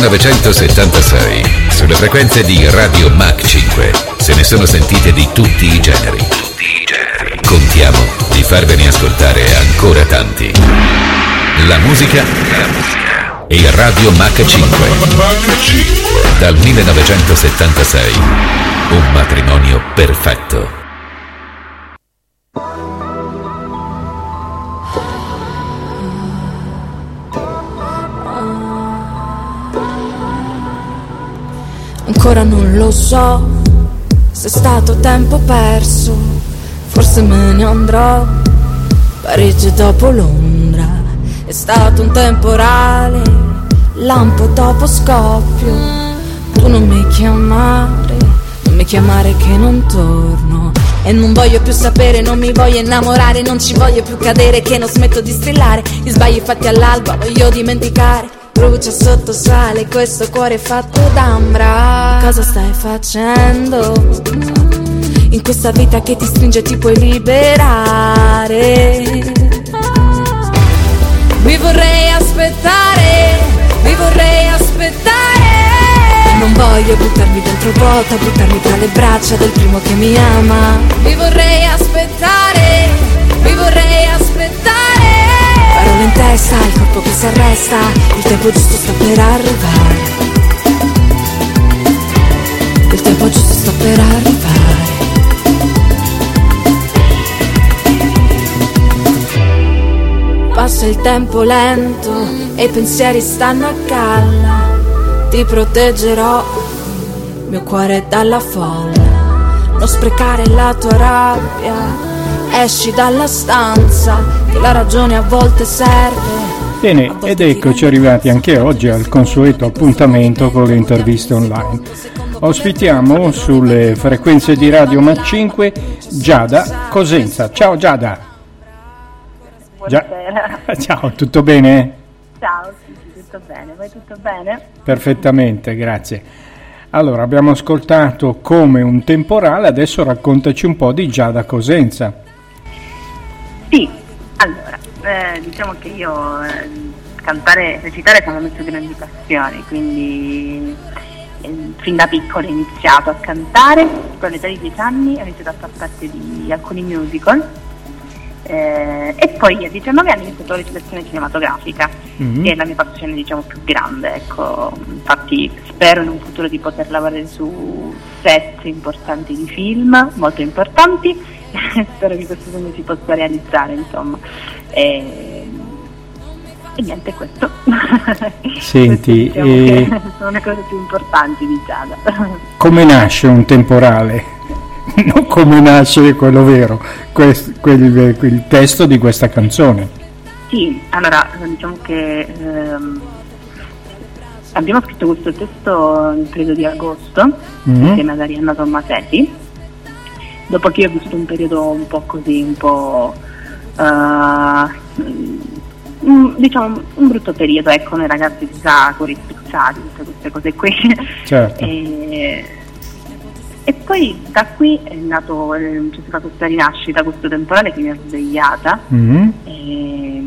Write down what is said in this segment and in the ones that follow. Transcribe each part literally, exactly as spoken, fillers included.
millenovecentosettantasei, sulle frequenze di Radio Mach cinque, se ne sono sentite di tutti i generi. Tutti i generi. Contiamo di farvene ascoltare ancora tanti. La musica, la musica e Radio Mach cinque. Dal millenovecentosettantasei, un matrimonio perfetto. Ancora non lo so se è stato tempo perso, forse me ne andrò. Parigi dopo Londra, è stato un temporale, lampo dopo scoppio. Tu non mi chiamare, non mi chiamare che non torno. E non voglio più sapere, non mi voglio innamorare, non ci voglio più cadere, che non smetto di strillare. Gli sbagli fatti all'alba voglio dimenticare. Brucia sotto sale questo cuore fatto d'ambra. Cosa stai facendo? In questa vita che ti stringe ti puoi liberare. Mi vorrei aspettare, mi vorrei aspettare. Non voglio buttarmi dentro vuota, buttarmi tra le braccia del primo che mi ama. Mi vorrei aspettare, mi vorrei aspettare. Parole in testa, il corpo che si arresta, il tempo giusto sta per arrivare. Il tempo giusto sta per arrivare. Passa il tempo lento e i pensieri stanno a galla. Ti proteggerò, mio cuore dalla folla. Non sprecare la tua rabbia, esci dalla stanza, che la ragione a volte serve. Bene, ed eccoci arrivati anche oggi al consueto appuntamento con le interviste online. Ospitiamo sulle frequenze di Radio Mach cinque Giada Cosenza. Ciao Giada. Buonasera. Gia- Ciao, tutto bene? Ciao, sì, tutto bene, vai tutto bene? Perfettamente, grazie. Allora, abbiamo ascoltato Come un temporale, adesso raccontaci un po' di Giada Cosenza. Sì, allora, eh, diciamo che io eh, cantare e recitare sono messe grandi passioni, quindi eh, fin da piccola ho iniziato a cantare, con l'età di dieci anni ho iniziato a far parte di alcuni musical, eh, e poi a diciannove anni ho iniziato la recitazione cinematografica, mm-hmm. che è la mia passione diciamo più grande, ecco, infatti spero in un futuro di poter lavorare su set importanti di film, molto importanti. Spero che questo sogno si possa realizzare, insomma. E, e niente, questo. Senti, questo, diciamo, e... sono le cose più importanti di Giada. Come nasce un temporale? Non come nasce quello vero, quel, quel, quel testo di questa canzone. Sì, allora diciamo che ehm, abbiamo scritto questo testo nel periodo di agosto, mm-hmm. insieme ad Arianna Tommasetti. Dopo che io ho vissuto un periodo un po' così, un po' uh, diciamo un brutto periodo, ecco, noi ragazzi si sa, cuori spizzati, tutte queste cose qui. Certo. e, e poi da qui è nato, c'è stata questa rinascita, questo temporale che mi ha svegliata, mm-hmm. e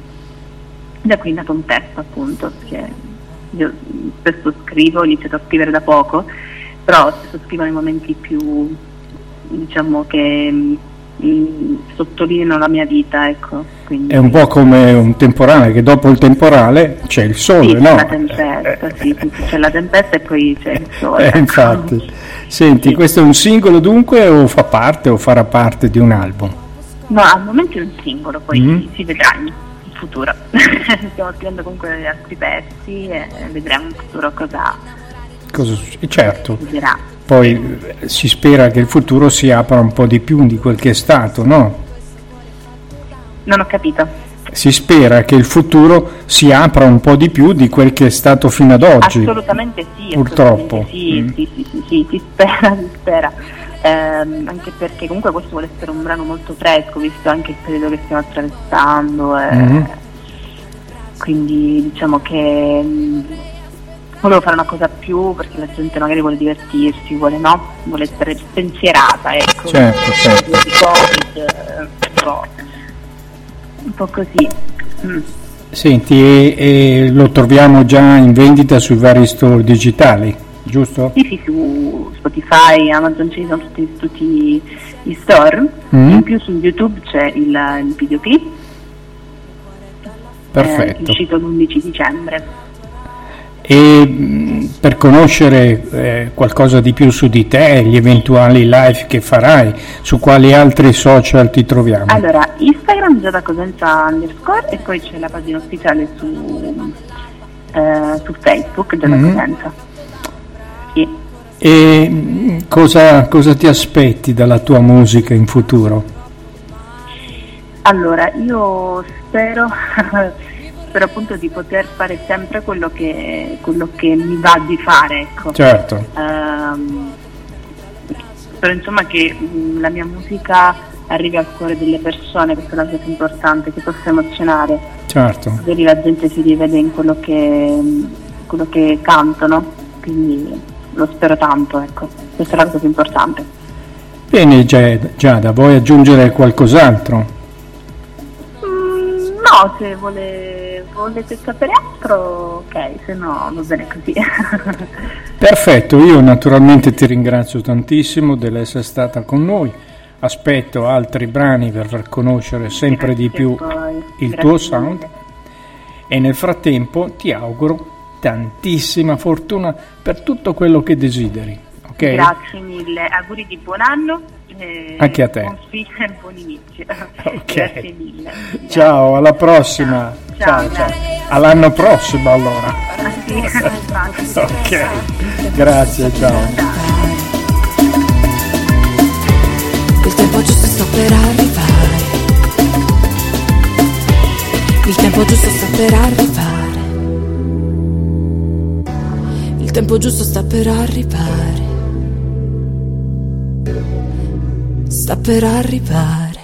da qui è nato un testo, appunto, perché io spesso scrivo, ho iniziato a scrivere da poco, però spesso scrivo nei momenti più, diciamo, che mh, sottolineano la mia vita, ecco. Quindi... È un po' come un temporale, che dopo il temporale c'è il sole, sì, no? C'è la tempesta, eh, sì, sì, c'è la tempesta e poi c'è il sole. Eh, infatti. Senti, sì. Questo è un singolo dunque o fa parte o farà parte di un album? No, al momento è un singolo, poi mm-hmm. si vedrà in futuro. Stiamo scrivendo comunque altri pezzi e vedremo in futuro cosa... Cosa succede? Certo. Succederà. Poi si spera che il futuro si apra un po' di più di quel che è stato, no? Non ho capito. Si spera che il futuro si apra un po' di più di quel che è stato fino ad oggi. Assolutamente sì. Purtroppo. Assolutamente sì, mm. sì, sì, sì, sì, si spera, si spera. Eh, anche perché comunque questo vuole essere un brano molto fresco, visto anche il periodo che stiamo attraversando. Eh, mm. Quindi diciamo che... Mh, volevo fare una cosa più, perché la gente magari vuole divertirsi, vuole no, vuole essere spensierata, ecco. Certo, certo. Di Covid, un po', un po' così. Mm. Senti, e, e lo troviamo già in vendita sui vari store digitali, giusto? Sì, sì, su Spotify, Amazon ci sono tutti, tutti gli store, Mm. in più su YouTube c'è il, il videoclip, Perfetto. eh, uscito l'undici dicembre. E mh, per conoscere eh, qualcosa di più su di te, gli eventuali live che farai, su quali altri social ti troviamo? Allora, Instagram Giada Cosenza underscore e poi c'è la pagina ufficiale su, eh, su Facebook Giada Mm. Cosenza. Sì. E mh, cosa, cosa ti aspetti dalla tua musica in futuro? Allora, io spero, spero appunto di poter fare sempre quello che, quello che mi va di fare, ecco. Certo, Ehm, spero insomma che mh, la mia musica arrivi al cuore delle persone, questa è la cosa importante, che possa emozionare, certo. magari la gente si rivede in quello che, quello che canto, no? Quindi lo spero tanto, ecco, questa è la cosa più importante. Bene Giada, Giada, vuoi aggiungere qualcos'altro? Mm, no, se vuole, volete sapere altro, ok, se no va bene così. Perfetto, io naturalmente ti ringrazio tantissimo dell'essere stata con noi, aspetto altri brani per far conoscere sempre di Grazie più poi, il grazie tuo mille. sound e nel frattempo ti auguro tantissima fortuna per tutto quello che desideri, ok? Grazie mille, auguri di buon anno. E Anche a te. Buon fine e buon inizio. Ok. Grazie mille. Ciao, alla prossima. Ciao, Ciao, ciao. grazie. All'anno prossimo allora. Ah, sì, infatti. Ok, grazie, ciao. Il tempo giusto sta per arrivare. Il tempo giusto sta per arrivare. Il tempo giusto sta per arrivare. Sta per arrivare.